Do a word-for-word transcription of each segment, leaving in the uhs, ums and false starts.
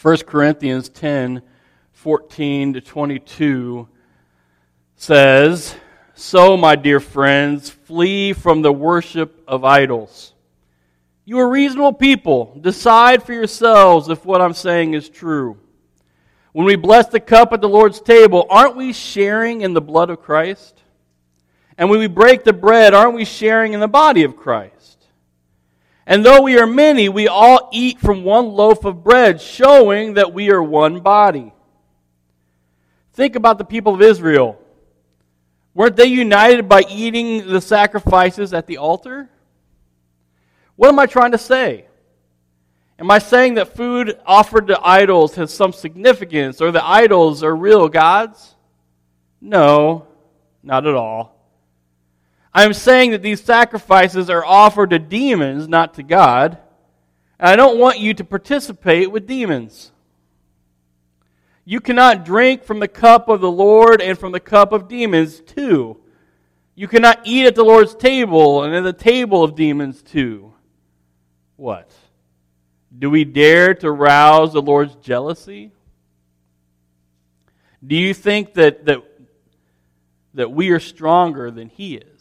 First Corinthians ten, fourteen to twenty-two says, "So, my dear friends, flee from the worship of idols. You are reasonable people. Decide for yourselves if what I'm saying is true. When we bless the cup at the Lord's table, aren't we sharing in the blood of Christ? And when we break the bread, aren't we sharing in the body of Christ? And though we are many, we all eat from one loaf of bread, showing that we are one body." Think about the people of Israel. Weren't they united by eating the sacrifices at the altar? What am I trying to say? Am I saying that food offered to idols has some significance, or that idols are real gods? No, not at all. I am saying that these sacrifices are offered to demons, not to God. And I don't want you to participate with demons. You cannot drink from the cup of the Lord and from the cup of demons too. You cannot eat at the Lord's table and at the table of demons too. What? Do we dare to rouse the Lord's jealousy? Do you think that, that, that we are stronger than He is?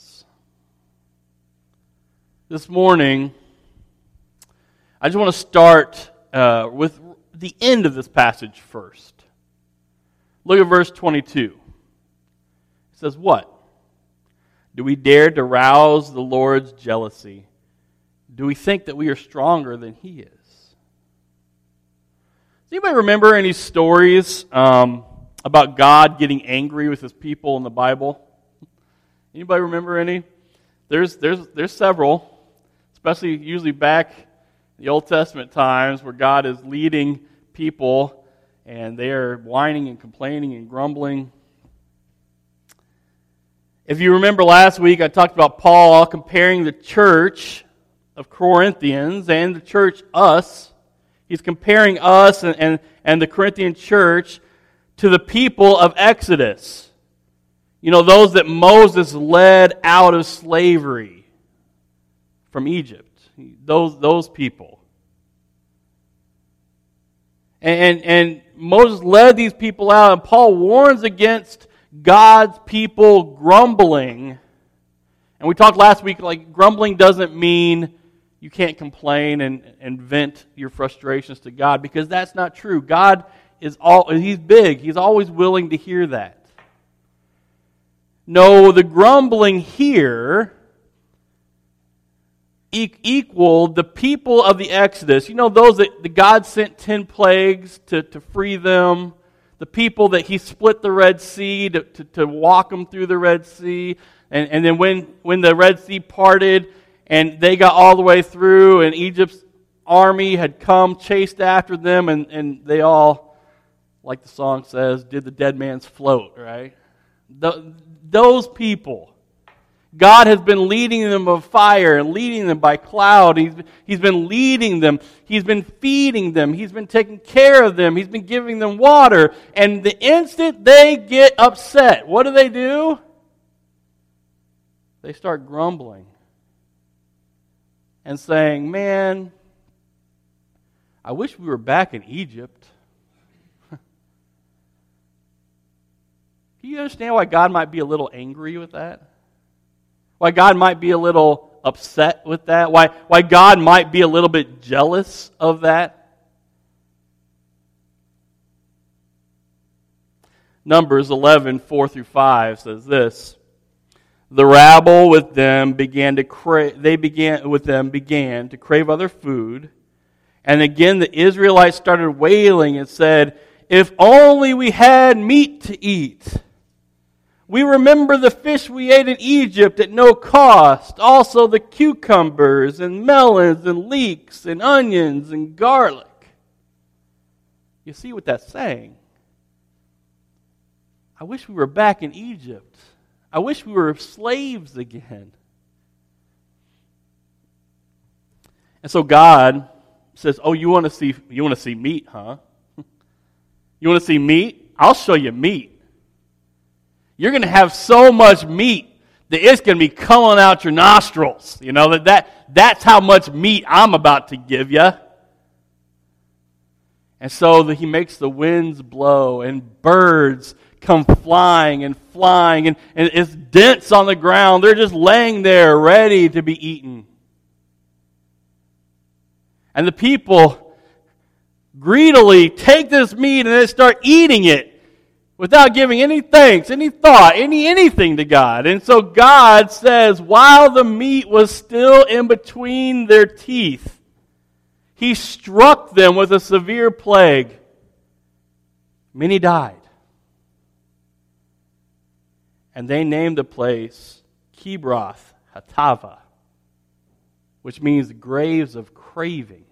This morning, I just want to start uh, with the end of this passage first. Look at verse twenty-two. It says, "What? Do we dare to rouse the Lord's jealousy? Do we think that we are stronger than He is?" Does anybody remember any stories um, about God getting angry with His people in the Bible? Anybody remember any? There's there's there's several. Especially usually back in the Old Testament times where God is leading people and they are whining and complaining and grumbling. If you remember last week, I talked about Paul comparing the church of Corinthians and the church, us. He's comparing us and, and, and the Corinthian church to the people of Exodus. You know, those that Moses led out of slavery from Egypt, those those people. And, and Moses led these people out, and Paul warns against God's people grumbling. And we talked last week, like grumbling doesn't mean you can't complain and, and vent your frustrations to God, because that's not true. God is all, He's big. He's always willing to hear that. No, the grumbling here equaled the people of the Exodus. You know, those that the God sent ten plagues to, to free them. The people that He split the Red Sea to, to, to walk them through the Red Sea. And, and then when, when the Red Sea parted and they got all the way through and Egypt's army had come, chased after them, and, and they all, like the song says, did the dead man's float, right? The, those people. God has been leading them by fire and leading them by cloud. He's, he's been leading them. He's been feeding them. He's been taking care of them. He's been giving them water. And the instant they get upset, what do they do? They start grumbling and saying, "Man, I wish we were back in Egypt." Can you understand why God might be a little angry with that? Why God might be a little upset with that? Why, why God might be a little bit jealous of that? Numbers eleven, four through five says this: "The rabble with them began to crave, they began with them began to crave other food, and again the Israelites started wailing and said, 'If only we had meat to eat. We remember the fish we ate in Egypt at no cost, also the cucumbers and melons and leeks and onions and garlic.'" You see what that's saying? I wish we were back in Egypt. I wish we were slaves again. And so God says, "Oh, you want to see you want to see meat, huh? You want to see meat? I'll show you meat. You're going to have so much meat that it's going to be coming out your nostrils. You know, that, that that's how much meat I'm about to give you." And so the, he makes the winds blow, and birds come flying and flying, and, and it's dense on the ground. They're just laying there ready to be eaten. And the people greedily take this meat and they start eating it without giving any thanks, any thought, any anything to God. And so God says, while the meat was still in between their teeth, He struck them with a severe plague. Many died. And they named the place Kibroth Hattava, which means graves of craving.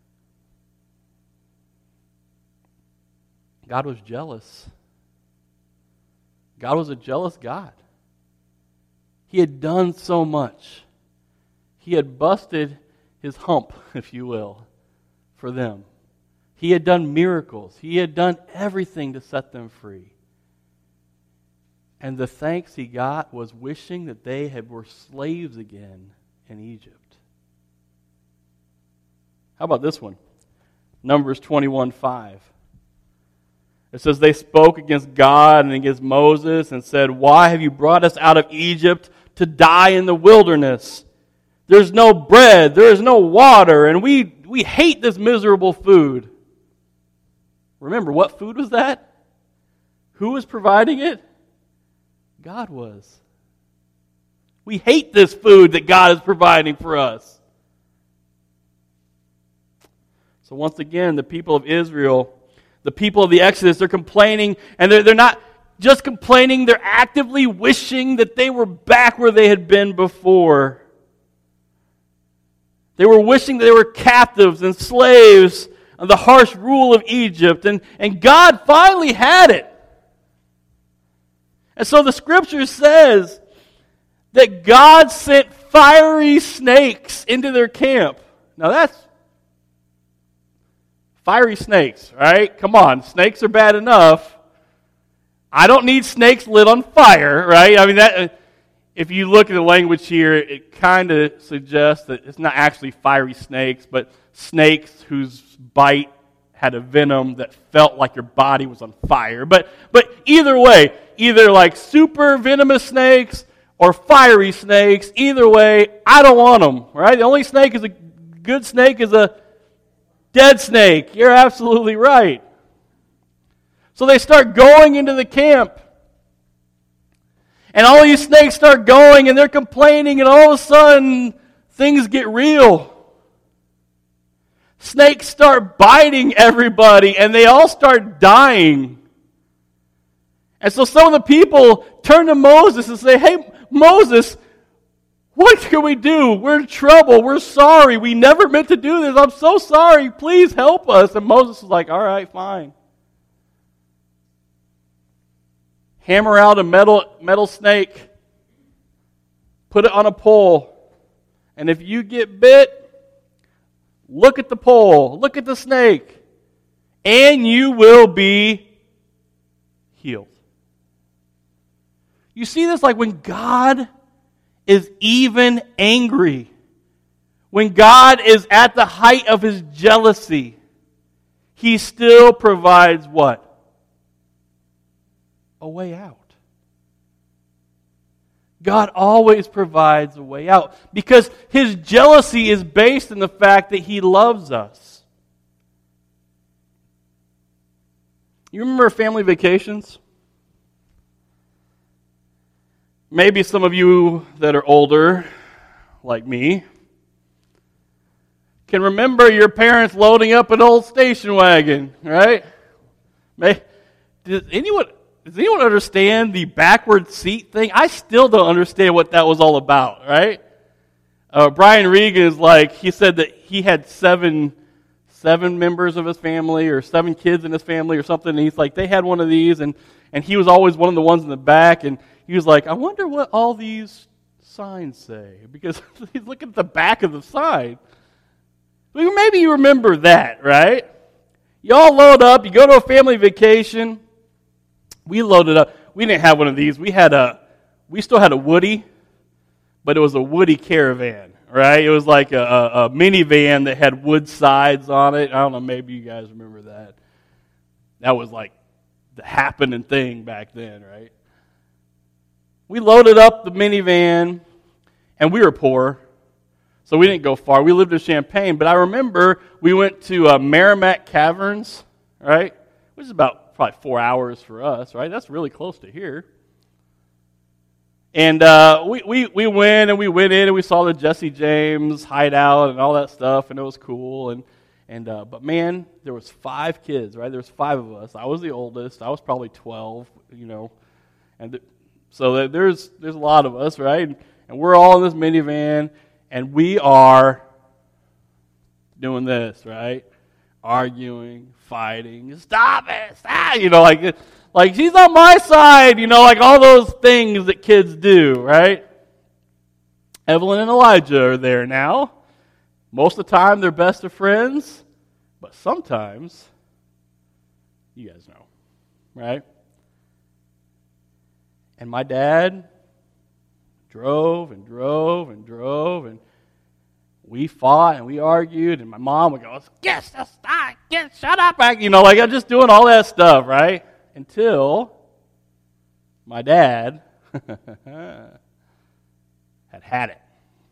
God was jealous. God was a jealous God. He had done so much. He had busted his hump, if you will, for them. He had done miracles. He had done everything to set them free. And the thanks he got was wishing that they had were slaves again in Egypt. How about this one? Numbers twenty-one five. It says, they spoke against God and against Moses and said, why have you brought us out of Egypt to die in the wilderness? There's no bread, there is no water, and we, we hate this miserable food. Remember, what food was that? Who was providing it? God was. We hate this food that God is providing for us. So once again, the people of Israel, the people of the Exodus, they're complaining, and they're, they're not just complaining, they're actively wishing that they were back where they had been before. They were wishing that they were captives and slaves of the harsh rule of Egypt, and, and God finally had it. And so the Scripture says that God sent fiery snakes into their camp. Now that's fiery snakes, right? Come on, snakes are bad enough. I don't need snakes lit on fire, right? I mean, that. If you look at the language here, it kind of suggests that it's not actually fiery snakes, but snakes whose bite had a venom that felt like your body was on fire. But but either way, either like super venomous snakes or fiery snakes, either way, I don't want them, right? The only snake is a good snake is a dead snake. You're absolutely right. So they start going into the camp. And all these snakes start going, and they're complaining, and all of a sudden, things get real. Snakes start biting everybody, and they all start dying. And so some of the people turn to Moses and say, hey, Moses, what can we do? We're in trouble. We're sorry. We never meant to do this. I'm so sorry. Please help us. And Moses is like, all right, fine. Hammer out a metal metal snake, put it on a pole, and if you get bit, look at the pole, look at the snake, and you will be healed. You see this like when God is even angry, when God is at the height of His jealousy, He still provides what? A way out. God always provides a way out because His jealousy is based on the fact that He loves us. You remember family vacations? Maybe some of you that are older, like me, can remember your parents loading up an old station wagon, right? May, does anyone... Does anyone understand the backward seat thing? I still don't understand what that was all about, right? Uh, Brian Regan is like, he said that he had seven seven members of his family or seven kids in his family or something, and he's like, they had one of these, and, and he was always one of the ones in the back, and he was like, I wonder what all these signs say, because he's looking at the back of the sign. Well, maybe you remember that, right? You all load up, you go to a family vacation. We loaded up. We didn't have one of these. We had a, we still had a Woody, but it was a Woody Caravan, right? It was like a, a, a minivan that had wood sides on it. I don't know, maybe you guys remember that. That was like the happening thing back then, right? We loaded up the minivan, and we were poor, so we didn't go far. We lived in Champaign, but I remember we went to uh, Merrimack Caverns, right? Which is about probably four hours for us, right? That's really close to here. And uh, we, we, we went, and we went in, and we saw the Jesse James hideout and all that stuff, and it was cool. And and uh, But, man, there was five kids, right? There was five of us. I was the oldest. I was probably twelve, you know. And th- so there's there's a lot of us, right? And, and we're all in this minivan, and we are doing this, right? Arguing, fighting, stop it, stop, you know, like, like she's on my side, you know, like all those things that kids do, right? Evelyn and Elijah are there now. Most of the time, they're best of friends, but sometimes, you guys know, right? And my dad drove and drove and drove, and we fought and we argued, and my mom would go, "Get, stop, get, shut up!" You know, like I'm just doing all that stuff, right? Until my dad had had it,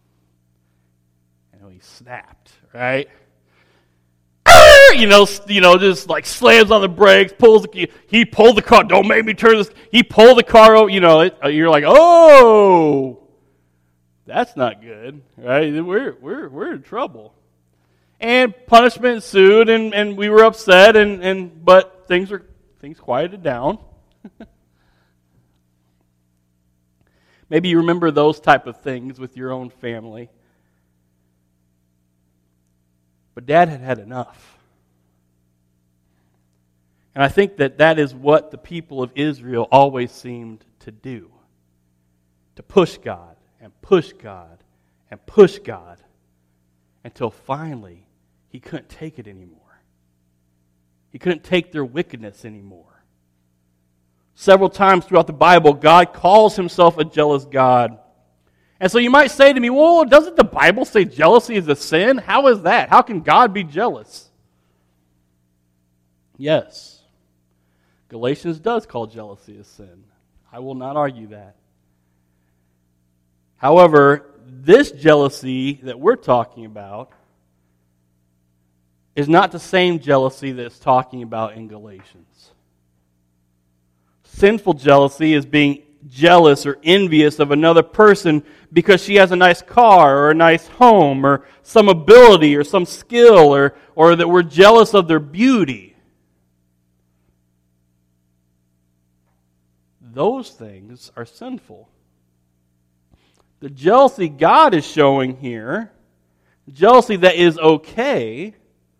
and he snapped, right? You know, you know, just like slams on the brakes, pulls the he pulled the car. Don't make me turn this. He pulled the car over. You know, it, you're like, oh, that's not good, right? We're we're we're in trouble, and punishment ensued, and, and we were upset, and, and but things were things quieted down. Maybe you remember those type of things with your own family, but Dad had had enough. And I think that that is what the people of Israel always seemed to do. To push God, and push God, and push God, until finally he couldn't take it anymore. He couldn't take their wickedness anymore. Several times throughout the Bible, God calls himself a jealous God. And so you might say to me, well, doesn't the Bible say jealousy is a sin? How is that? How can God be jealous? Yes. Galatians does call jealousy a sin. I will not argue that. However, this jealousy that we're talking about is not the same jealousy that's talking about in Galatians. Sinful jealousy is being jealous or envious of another person because she has a nice car or a nice home or some ability or some skill, or, or that we're jealous of their beauty. Those things are sinful. The jealousy God is showing here, jealousy that is okay,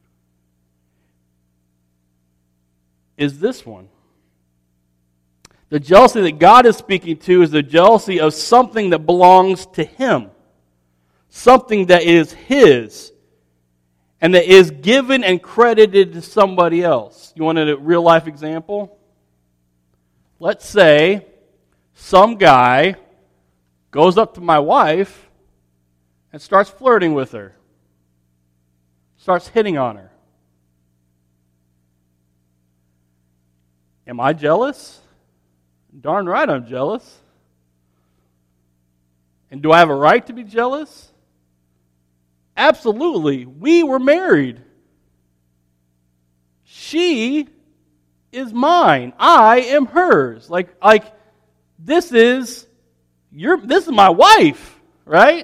is this one. The jealousy that God is speaking to is the jealousy of something that belongs to Him. Something that is His. And that is given and credited to somebody else. You want a real life example? Let's say some guy goes up to my wife and starts flirting with her. Starts hitting on her. Am I jealous? Darn right I'm jealous. And do I have a right to be jealous? Absolutely. We were married. She is mine. I am hers. Like, like this is your this is my wife, right?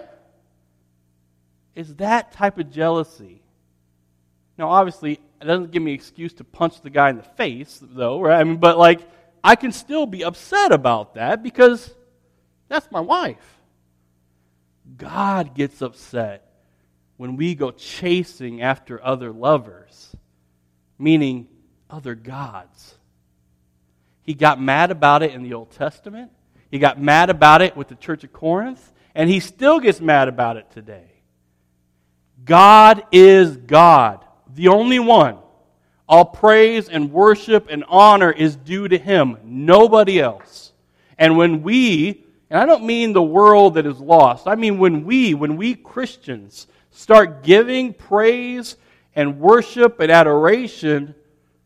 Is that type of jealousy. Now, obviously, it doesn't give me an excuse to punch the guy in the face, though, right? I mean, but like, I can still be upset about that because that's my wife. God gets upset when we go chasing after other lovers, meaning other gods. He got mad about it in the Old Testament. He got mad about it with the Church of Corinth, and he still gets mad about it today. God is God, the only one. All praise and worship and honor is due to Him, nobody else. And when we, and I don't mean the world that is lost, I mean when we, when we Christians start giving praise and worship and adoration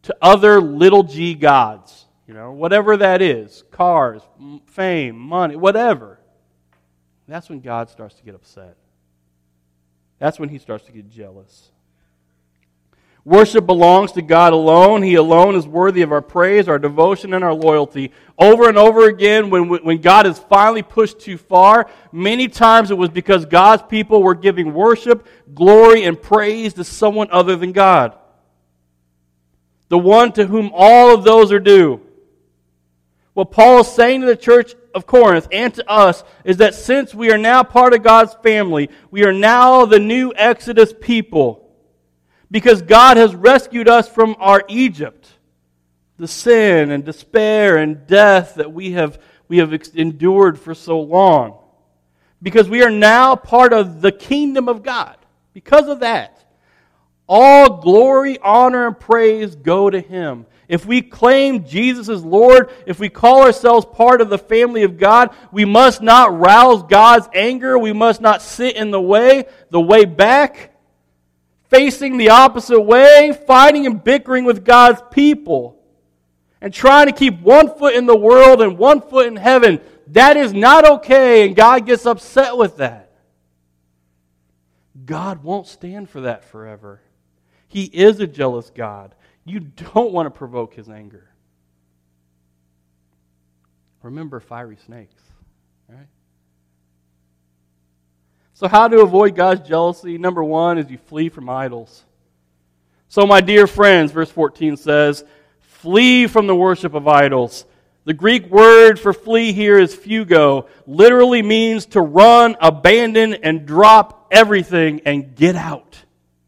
to other little g gods, you know, whatever that is, cars, fame, money, whatever, that's when God starts to get upset. That's when he starts to get jealous. Worship belongs to God alone. He alone is worthy of our praise, our devotion, and our loyalty. Over and over again, when, when God is finally pushed too far, many times it was because God's people were giving worship, glory, and praise to someone other than God. The one to whom all of those are due. What Paul is saying to the church of Corinth and to us is that since we are now part of God's family, we are now the new Exodus people. Because God has rescued us from our Egypt, the sin and despair and death that we have, we have endured for so long. Because we are now part of the kingdom of God. Because of that, all glory, honor, and praise go to Him. If we claim Jesus as Lord, if we call ourselves part of the family of God, we must not rouse God's anger. We must not sit in the way, the way back, facing the opposite way, fighting and bickering with God's people, and trying to keep one foot in the world and one foot in heaven. That is not okay, and God gets upset with that. God won't stand for that forever. He is a jealous God. You don't want to provoke His anger. Remember fiery snakes, right? So how to avoid God's jealousy? Number one is you flee from idols. So my dear friends, verse fourteen says, flee from the worship of idols. The Greek word for flee here is fugo. Literally means to run, abandon, and drop everything and get out.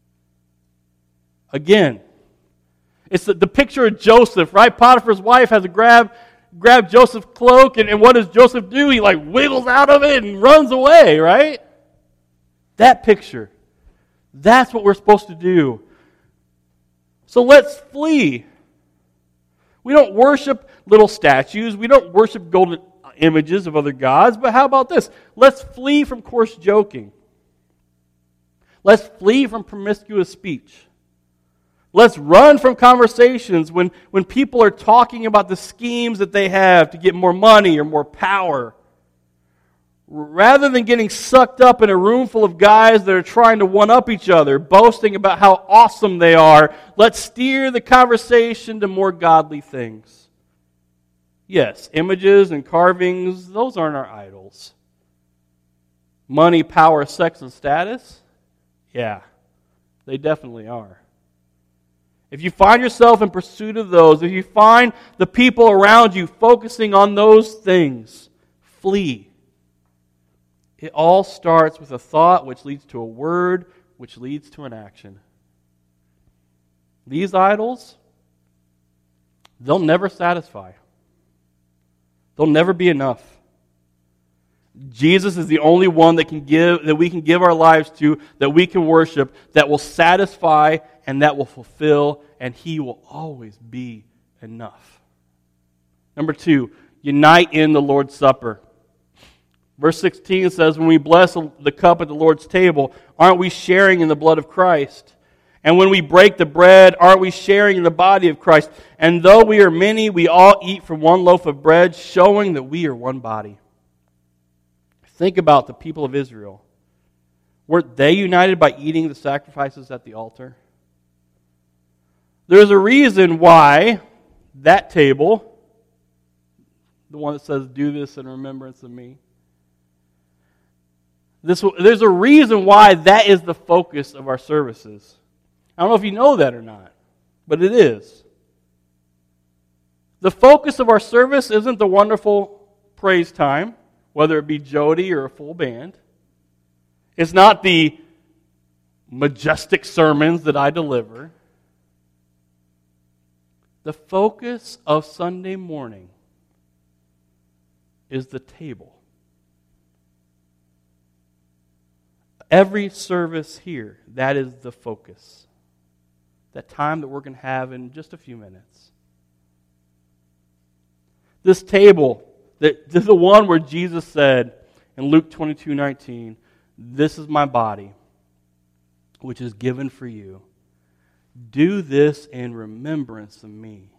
Again, it's the, the picture of Joseph, right? Potiphar's wife has to grab, grab Joseph's cloak, and, and what does Joseph do? He like wiggles out of it and runs away, right? That picture. That's what we're supposed to do. So let's flee. We don't worship little statues. We don't worship golden images of other gods. But how about this? Let's flee from coarse joking. Let's flee from promiscuous speech. Let's run from conversations when, when people are talking about the schemes that they have to get more money or more power. Rather than getting sucked up in a room full of guys that are trying to one-up each other, boasting about how awesome they are, let's steer the conversation to more godly things. Yes, images and carvings, those aren't our idols. Money, power, sex, and status? Yeah, they definitely are. If you find yourself in pursuit of those, if you find the people around you focusing on those things, flee. It all starts with a thought which leads to a word which leads to an action. These idols, they'll never satisfy. They'll never be enough. Jesus is the only one that can give that we can give our lives to, that we can worship, that will satisfy and that will fulfill, and He will always be enough. Number two, unite in the Lord's Supper. Verse sixteen says, when we bless the cup at the Lord's table, aren't we sharing in the blood of Christ? And when we break the bread, aren't we sharing in the body of Christ? And though we are many, we all eat from one loaf of bread, showing that we are one body. Think about the people of Israel. Weren't they united by eating the sacrifices at the altar? There's a reason why that table, the one that says, do this in remembrance of me, This, there's a reason why that is the focus of our services. I don't know if you know that or not, but it is. The focus of our service isn't the wonderful praise time, whether it be Jody or a full band. It's not the majestic sermons that I deliver. The focus of Sunday morning is the table. Every service here, that is the focus. That time that we're going to have in just a few minutes. This table, that this is the one where Jesus said in Luke twenty-two nineteen, this is my body, which is given for you. do this in remembrance of me.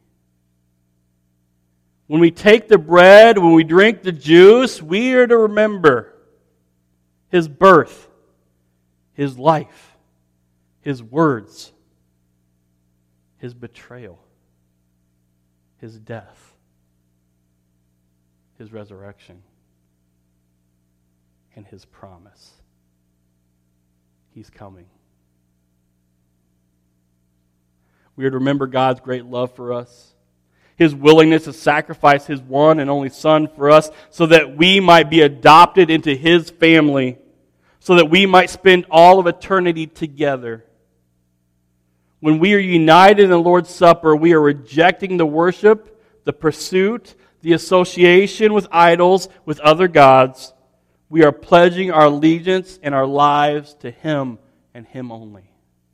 When we take the bread, when we drink the juice, we are to remember His birth, His life, His words, His betrayal, His death, His resurrection, and His promise. He's coming. We are to remember God's great love for us, His willingness to sacrifice His one and only Son for us so that we might be adopted into His family, so that we might spend all of eternity together. When we are united in the Lord's Supper, we are rejecting the worship, the pursuit, the association with idols, with other gods. We are pledging our allegiance and our lives to Him and Him only.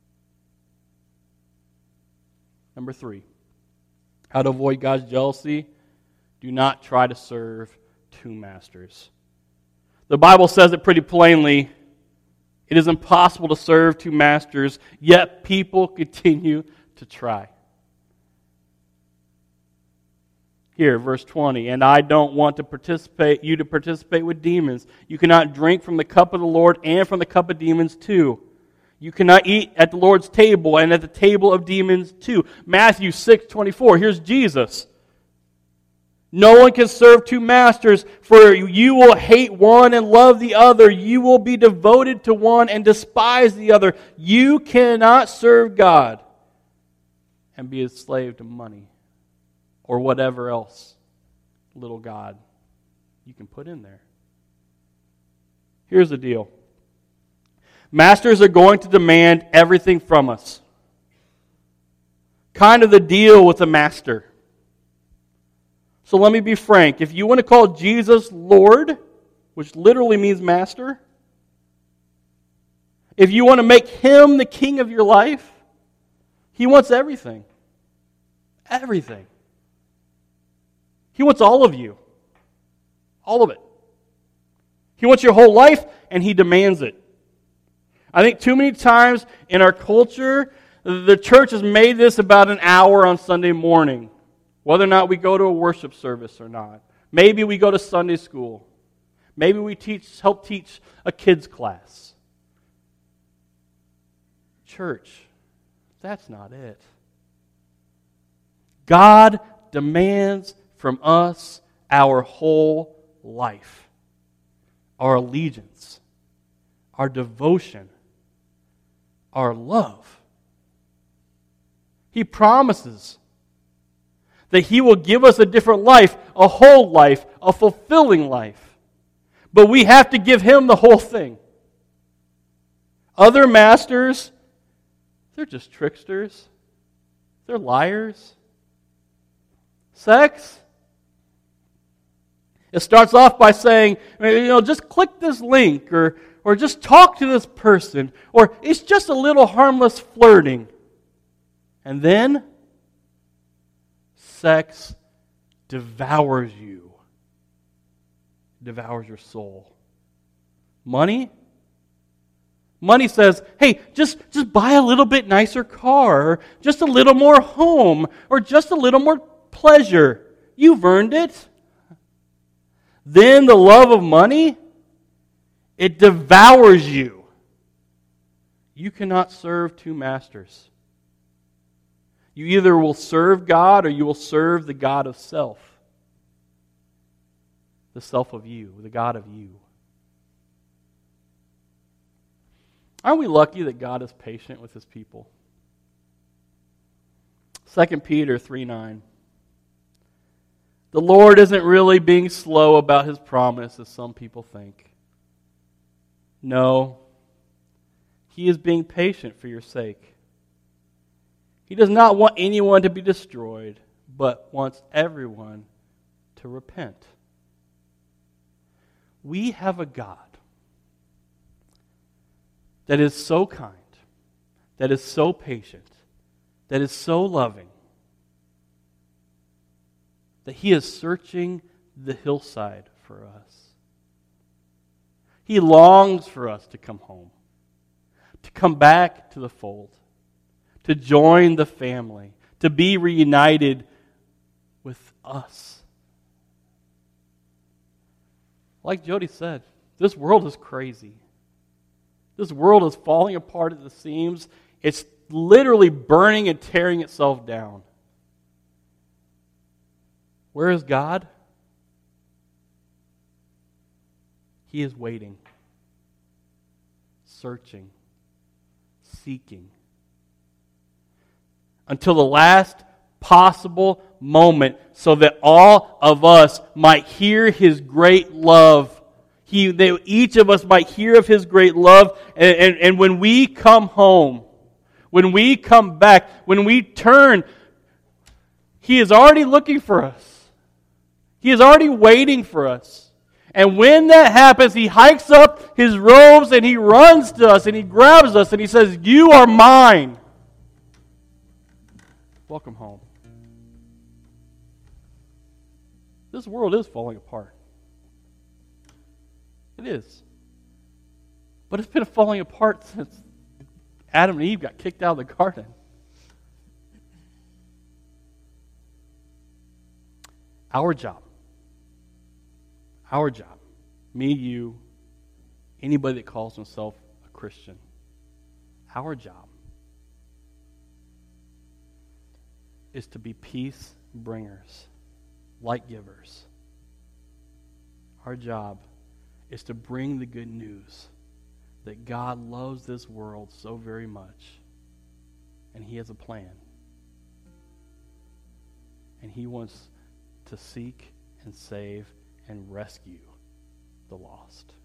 Number three, how to avoid God's jealousy. Do not try to serve two masters. The Bible says it pretty plainly. It is impossible to serve two masters, yet people continue to try. Here, verse twenty, and I don't want to participate you to participate with demons. You cannot drink from the cup of the Lord and from the cup of demons too. You cannot eat at the Lord's table and at the table of demons too. Matthew six twenty-four, here's Jesus. No one can serve two masters, for you will hate one and love the other. You will be devoted to one and despise the other. You cannot serve God and be a slave to money or whatever else little god you can put in there. Here's the deal. Masters are going to demand everything from us. Kind of the deal with a master. So let me be frank. If you want to call Jesus Lord, which literally means master, if you want to make Him the king of your life, He wants everything. Everything. He wants all of you. All of it. He wants your whole life, and He demands it. I think too many times in our culture, the church has made this about an hour on Sunday morning. Whether or not we go to a worship service or not. Maybe we go to Sunday school. Maybe we teach, help teach a kids class. Church, that's not it. God demands from us our whole life, our allegiance, our devotion, our love. He promises that He will give us a different life, a whole life, a fulfilling life. But we have to give Him the whole thing. Other masters, they're just tricksters. They're liars. Sex, it starts off by saying, you know, just click this link, or, or just talk to this person, or it's just a little harmless flirting. And then sex devours you, devours your soul. Money? Money says, hey, just, just buy a little bit nicer car, or just a little more home, or just a little more pleasure. You've earned it. Then the love of money, it devours you. You cannot serve two masters. You either will serve God or you will serve the God of self. The self of you, the God of you. Aren't we lucky that God is patient with His people? Second Peter three nine. The Lord isn't really being slow about His promise, as some people think. No, He is being patient for your sake. He does not want anyone to be destroyed, but wants everyone to repent. We have a God that is so kind, that is so patient, that is so loving, that He is searching the hillside for us. He longs for us to come home, to come back to the fold, to join the family, to be reunited with us. Like Jody said, this world is crazy. This world is falling apart at the seams. It's literally burning and tearing itself down. Where is God? He is waiting, searching, seeking, until the last possible moment so that all of us might hear His great love. He, that each of us might hear of His great love. And, and, and when we come home, when we come back, when we turn, He is already looking for us. He is already waiting for us. And when that happens, He hikes up His robes and He runs to us and He grabs us and He says, "You are mine. Welcome home." This world is falling apart. It is. But it's been falling apart since Adam and Eve got kicked out of the garden. Our job. Our job. Me, you, anybody that calls himself a Christian. Our job is to be peace bringers, light givers. Our job is to bring the good news that God loves this world so very much, and He has a plan. And He wants to seek and save and rescue the lost.